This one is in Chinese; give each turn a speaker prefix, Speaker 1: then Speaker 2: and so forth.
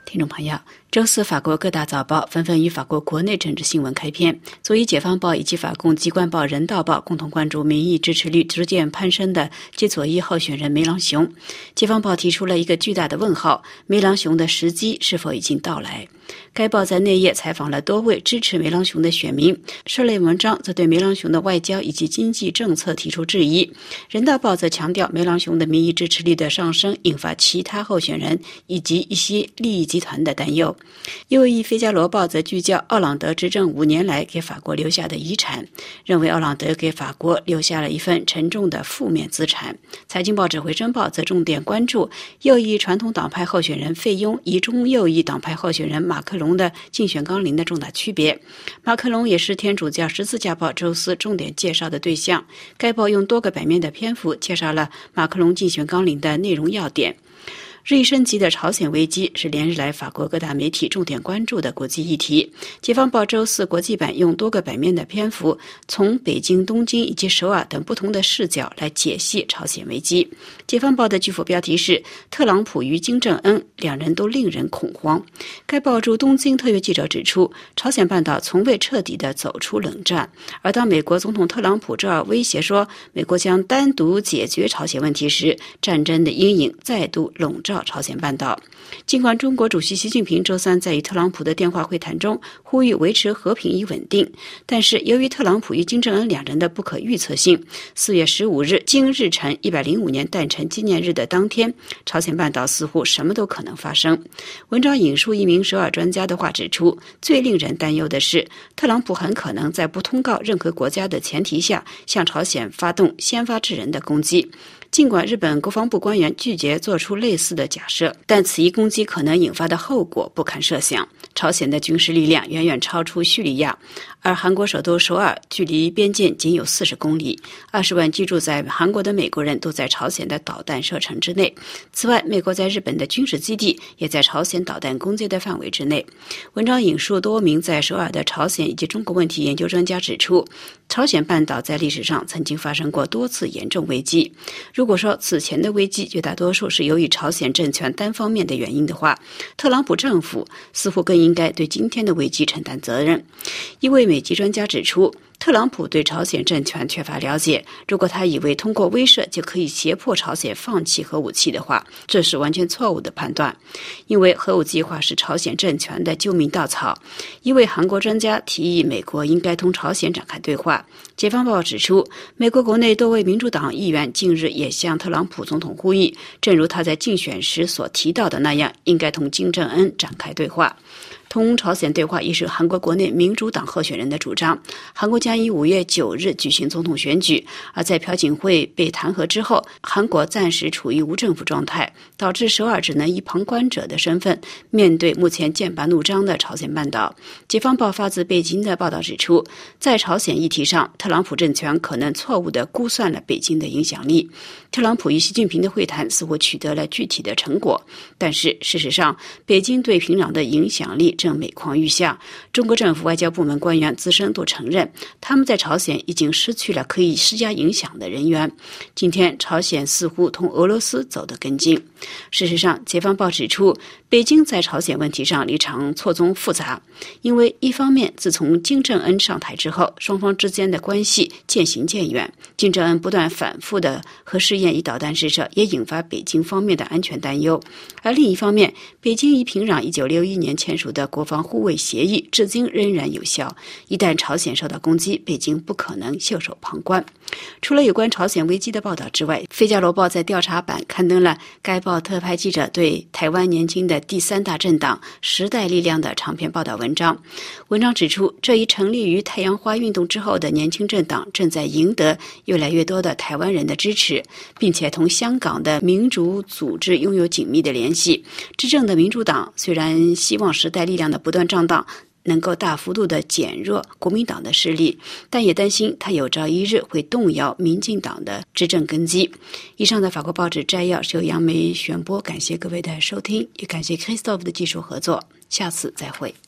Speaker 1: 听众朋友，周四法国各大早报纷纷以法国国内政治新闻开篇，所以解放报以及法共机关报人道报共同关注民意支持率逐渐攀升的极左翼候选人梅朗雄。解放报提出了一个巨大的问号，梅朗雄的时机是否已经到来？该报在内页采访了多位支持梅朗雄的选民，社类文章则对梅朗雄的外交以及经济政策提出质疑。人道报则强调梅朗雄的民意支持率的上升引发其他候选人以及一些利益集团的担忧。右翼费加罗报则聚焦奥朗德执政5年来给法国留下的遗产，认为奥朗德给法国留下了一份沉重的负面资产。财经报指挥真报则重点关注右翼传统党派候选人费庸与中右翼党派候选人马克龙的竞选纲领的重大区别。马克龙也是天主教十字架报周四重点介绍的对象，该报用多个版面的篇幅介绍了马克龙竞选纲领的内容要点。日益升级的朝鲜危机是连日来法国各大媒体重点关注的国际议题。解放报周四国际版用多个版面的篇幅，从北京、东京以及首尔等不同的视角来解析朝鲜危机。解放报的巨幅标题是特朗普与金正恩两人都令人恐慌。该报驻东京特约记者指出，朝鲜半岛从未彻底地走出冷战，而当美国总统特朗普周二威胁说美国将单独解决朝鲜问题时，战争的阴影再度笼罩朝鲜半岛。尽管中国主席习近平周三在与特朗普的电话会谈中呼吁维持和平与稳定，但是由于特朗普与金正恩两人的不可预测性，4月15日经日成105年诞辰纪念日的当天，朝鲜半岛似乎什么都可能发生。文章引述一名首尔专家的话指出，最令人担忧的是特朗普很可能在不通告任何国家的前提下向朝鲜发动先发制人的攻击。尽管日本国防部官员拒绝做出类似的假设，但此一攻击可能引发的后果不堪设想。朝鲜的军事力量远远超出叙利亚，而韩国首都首尔距离边境仅有40公里，20万居住在韩国的美国人都在朝鲜的导弹射程之内。此外，美国在日本的军事基地也在朝鲜导弹攻击的范围之内。文章引述多名在首尔的朝鲜以及中国问题研究专家指出，朝鲜半岛在历史上曾经发生过多次严重危机。如果说此前的危机绝大多数是由于朝鲜政权单方面的原因的话，特朗普政府似乎更应该对今天的危机承担责任。一位美籍专家指出，特朗普对朝鲜政权缺乏了解，如果他以为通过威慑就可以胁迫朝鲜放弃核武器的话，这是完全错误的判断，因为核武计划是朝鲜政权的救命稻草。一位韩国专家提议美国应该同朝鲜展开对话。解放报指出，美国国内多位民主党议员近日也向特朗普总统呼吁，正如他在竞选时所提到的那样，应该同金正恩展开对话。同朝鲜对话也是韩国国内民主党候选人的主张。韩国将于5月9日举行总统选举，而在朴槿惠被弹劾之后，韩国暂时处于无政府状态，导致首尔只能以旁观者的身份面对目前剑拔弩张的朝鲜半岛。解放报发自北京的报道指出，在朝鲜议题上，特朗普政权可能错误地估算了北京的影响力。特朗普与习近平的会谈似乎取得了具体的成果，但是事实上，北京对平壤的影响力正每况愈下。中国政府外交部门官员资深都承认，他们在朝鲜已经失去了可以施加影响的人员。今天，朝鲜似乎同俄罗斯走得更近。事实上，解放报指出，北京在朝鲜问题上立场错综复杂，因为一方面，自从金正恩上台之后，双方之间的关系渐行渐远，金正恩不断反复的核试验与导弹试射也引发北京方面的安全担忧。而另一方面，北京与平壤1961年签署的国防互卫协议至今仍然有效，一旦朝鲜受到攻击，北京不可能袖手旁观。除了有关朝鲜危机的报道之外，费加罗报在调查版刊登了该报特派记者对台湾年轻的第3大政党时代力量的长篇报道文章。文章指出，这一成立于太阳花运动之后的年轻政党正在赢得越来越多的台湾人的支持，并且同香港的民主组织拥有紧密的联系。执政的民主党虽然希望时代力量的不断壮大能够大幅度地减弱国民党的势力，但也担心它有朝一日会动摇民进党的执政根基。以上的法国报纸摘要是由杨梅选播，感谢各位的收听，也感谢 Christophe 的技术合作，下次再会。